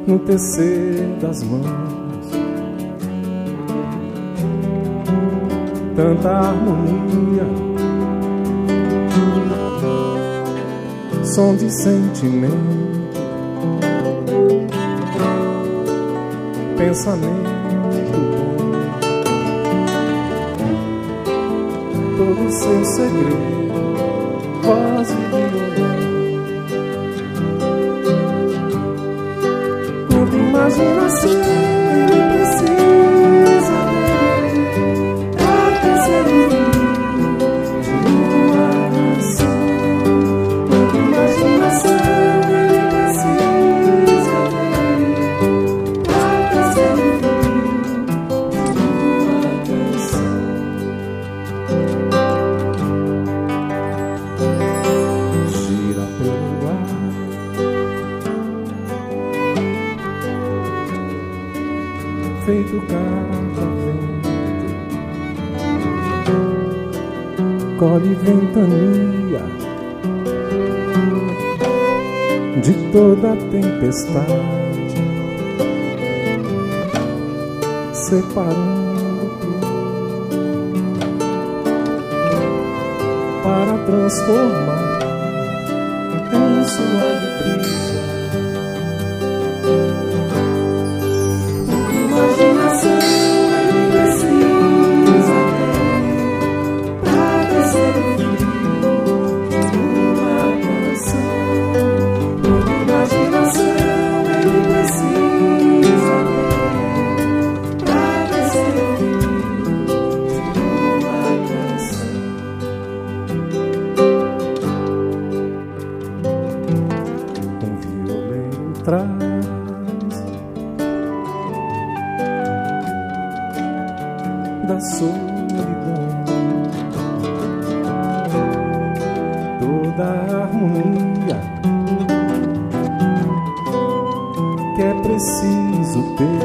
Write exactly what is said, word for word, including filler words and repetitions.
no tecer das mãos, tanta harmonia, som de sentimento, pensamento bom, todo seu segredo, voz e violão. Toda imaginação ele precisa dele pra tecer o fio de uma canção. Toda imaginação ele precisa dele pra tecer o fio de uma canção. Gira pelo ar, feito catavento, colhe ventania de toda a tempestade, separando para transformar em suave brisa. Imaginação ele precisa ter pra tecer o fio de uma canção. Toda imaginação ele precisa ter pra tecer o fio de uma canção. Um violeiro traz da solidão toda a harmonia que é preciso ter